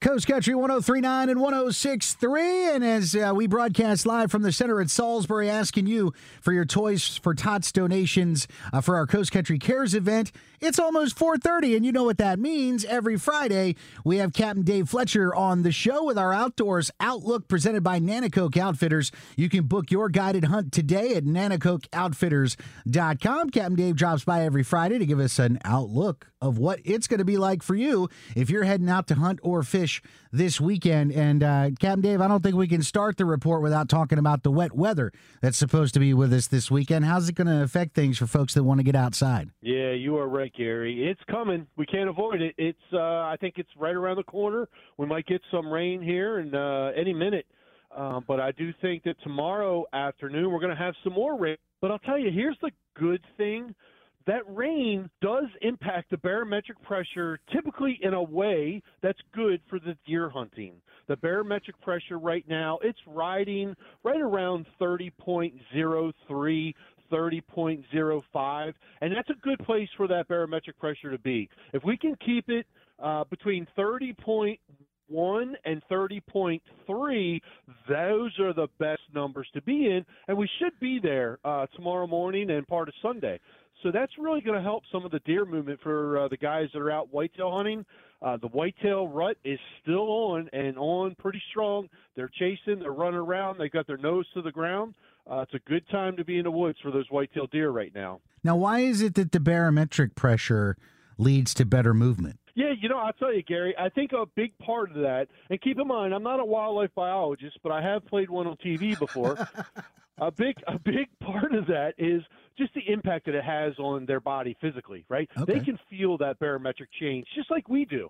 Coast Country 103.9 and 106.3. And as we broadcast live from the center at Salisbury, asking you for your Toys for Tots donations for our Coast Country Cares event. It's almost 4:30, and you know what that means. Every Friday, we have Captain Dave Fletcher on the show with our Outdoors Outlook presented by Nanacoke Outfitters. You can book your guided hunt today at nanacokeoutfitters.com. Captain Dave drops by every Friday to give us an outlook of what it's going to be like for you if you're heading out to hunt or fish this weekend. And Captain Dave, I don't think we can start the report without talking about the wet weather that's supposed to be with us this weekend. How's it going to affect things for folks that want to get outside? Yeah, you are right, Gary. It's coming. We can't avoid it. It's I think it's right around the corner. We might get some rain here in any minute. But I do think that tomorrow afternoon we're going to have some more rain. But I'll tell you, here's the good thing. That rain does impact the barometric pressure typically in a way that's good for the deer hunting. The barometric pressure right now, it's riding right around 30.03, 30.05, and that's a good place for that barometric pressure to be. If we can keep it between 30.1 and 30.3, those are the best numbers to be in, and we should be there tomorrow morning and part of Sunday. So that's really going to help some of the deer movement for the guys that are out whitetail hunting. The whitetail rut is still on and on pretty strong. They're chasing, they're running around, they got their nose to the ground. It's a good time to be in the woods for those whitetail deer right now. Now, why is it that the barometric pressure leads to better movement? Yeah, I'll tell you, Gary, I think a big part of that, and keep in mind, I'm not a wildlife biologist, but I have played one on TV before. A big part of that is just the impact that it has on their body physically, right? Okay. They can feel that barometric change just like we do.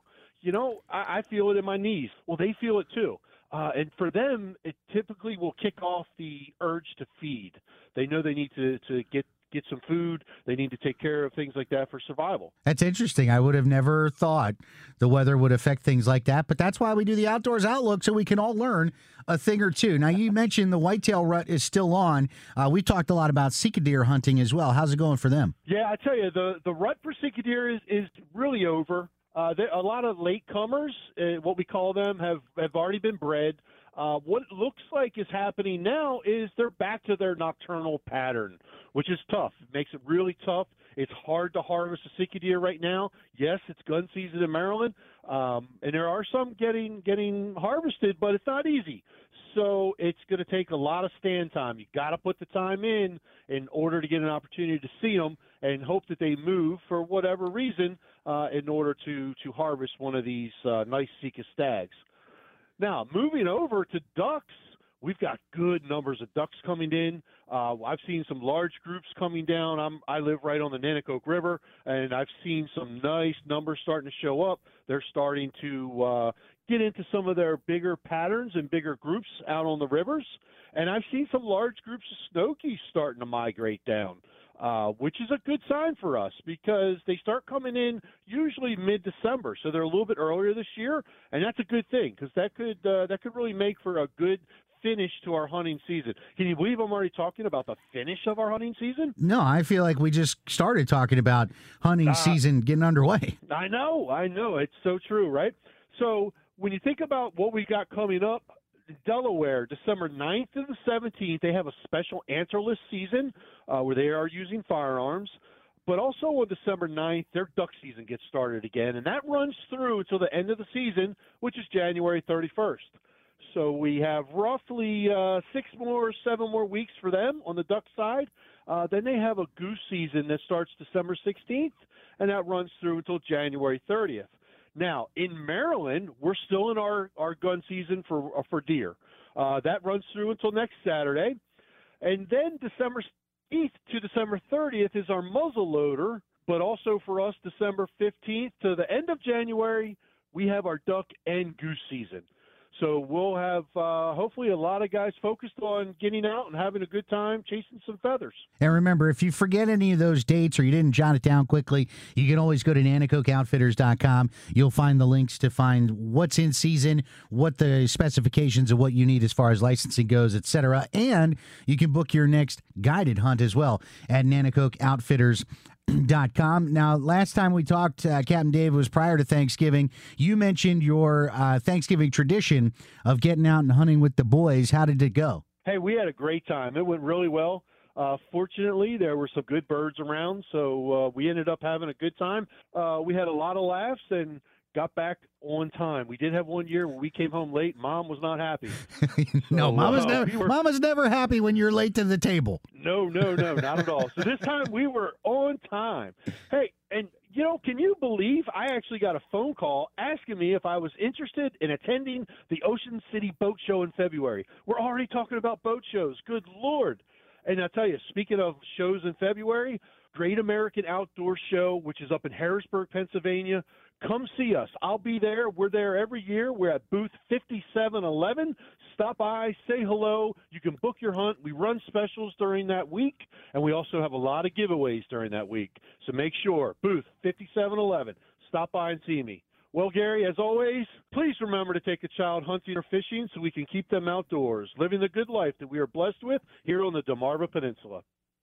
I feel it in my knees. Well, they feel it too. And for them, it typically will kick off the urge to feed. They know they need to get some food. They need to take care of things like that for survival. That's interesting. I would have never thought the weather would affect things like that, but that's why we do the Outdoors Outlook, so we can all learn a thing or two. Now, you mentioned the whitetail rut is still on. We talked a lot about Sika deer hunting as well. How's it going for them? Yeah, I tell you, the rut for Sika deer is really over. A lot of latecomers, what we call them, have already been bred. What it looks like is happening now is they're back to their nocturnal pattern, which is tough. It makes it really tough. It's hard to harvest a Sika deer right now. Yes, it's gun season in Maryland, and there are some getting harvested, but it's not easy. So it's going to take a lot of stand time. You got to put the time in order to get an opportunity to see them and hope that they move for whatever reason in order to harvest one of these nice Sika stags. Now, moving over to ducks, we've got good numbers of ducks coming in. I've seen some large groups coming down. I live right on the Nanacoke River, and I've seen some nice numbers starting to show up. They're starting to get into some of their bigger patterns and bigger groups out on the rivers. And I've seen some large groups of snow geese starting to migrate down. Which is a good sign for us because they start coming in usually mid-December, so they're a little bit earlier this year, and that's a good thing because that could really make for a good finish to our hunting season. Can you believe I'm already talking about the finish of our hunting season? No, I feel like we just started talking about hunting season getting underway. I know. It's so true, right? So when you think about what we got coming up, Delaware, December 9th to the 17th, they have a special antlerless season where they are using firearms. But also on December 9th, their duck season gets started again, and that runs through until the end of the season, which is January 31st. So we have roughly 7 more weeks for them on the duck side. Then they have a goose season that starts December 16th, and that runs through until January 30th. Now, in Maryland, we're still in our gun season for deer. That runs through until next Saturday. And then December 8th to December 30th is our muzzle loader, but also for us, December 15th to the end of January, we have our duck and goose season. So we'll have hopefully a lot of guys focused on getting out and having a good time chasing some feathers. And remember, if you forget any of those dates or you didn't jot it down quickly, you can always go to nanacokeoutfitters.com. You'll find the links to find what's in season, what the specifications of what you need as far as licensing goes, etc. And you can book your next guided hunt as well at nanacokeoutfitters.com. .com. Now, last time we talked, Captain Dave, was prior to Thanksgiving. You mentioned your Thanksgiving tradition of getting out and hunting with the boys. How did it go? Hey, we had a great time. It went really well. Fortunately, there were some good birds around, so we ended up having a good time. We had a lot of laughs and got back on time. We did have one year where we came home late. Mom was not happy. No, Mama's never happy when you're late to the table. No, not at all. So this time we were on time. Hey, and can you believe I actually got a phone call asking me if I was interested in attending the Ocean City Boat Show in February? We're already talking about boat shows. Good Lord. And I'll tell you, speaking of shows in February, Great American Outdoor Show, which is up in Harrisburg, Pennsylvania. Come see us. I'll be there. We're there every year. We're at booth 5711. Stop by, say hello. You can book your hunt. We run specials during that week, and we also have a lot of giveaways during that week. So make sure, booth 5711. Stop by and see me. Well, Gary, as always, please remember to take a child hunting or fishing so we can keep them outdoors, living the good life that we are blessed with here on the Delmarva Peninsula.